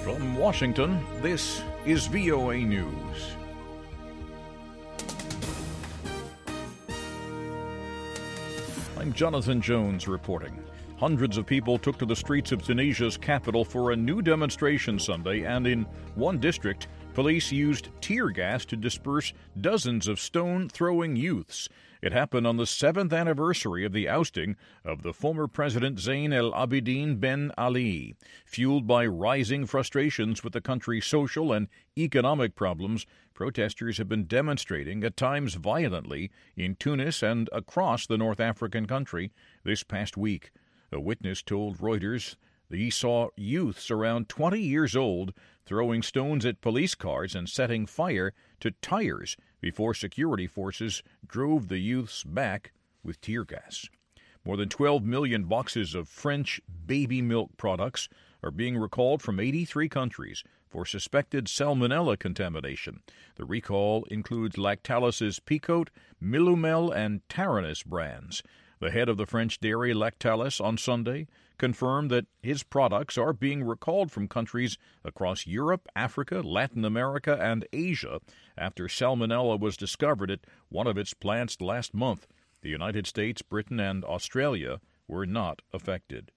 From Washington, this is VOA News. I'm Jonathan Jones reporting. Hundreds of people took to the streets of Tunisia's capital for a new demonstration Sunday, and in one district, police used tear gas to disperse dozens of stone-throwing youths. It happened on the 7th anniversary of the ousting of the former President Zayn el-Abidine Ben Ali. Fueled by rising frustrations with the country's social and economic problems, protesters have been demonstrating, at times violently, in Tunis and across the North African country this past week. A witness told Reuters that he saw youths around 20 years old throwing stones at police cars and setting fire to tires before security forces drove the youths back with tear gas. More than 12 million boxes of French baby milk products are being recalled from 83 countries for suspected salmonella contamination. The recall includes Lactalis' Picote, Milumel, and Taranis brands. The head of the French dairy Lactalis on Sunday confirmed that his products are being recalled from countries across Europe, Africa, Latin America, and Asia after salmonella was discovered at one of its plants last month. The United States, Britain, and Australia were not affected.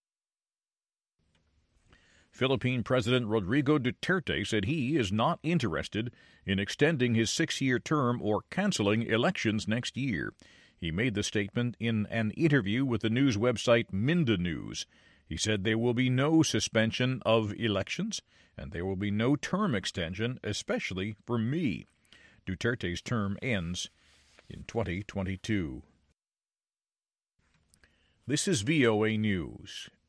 Philippine President Rodrigo Duterte said he is not interested in extending his 6-year term or canceling elections next year. He made the statement in an interview with the news website Minda News. He said there will be no suspension of elections, and there will be no term extension, especially for me. Duterte's term ends in 2022. This is VOA News.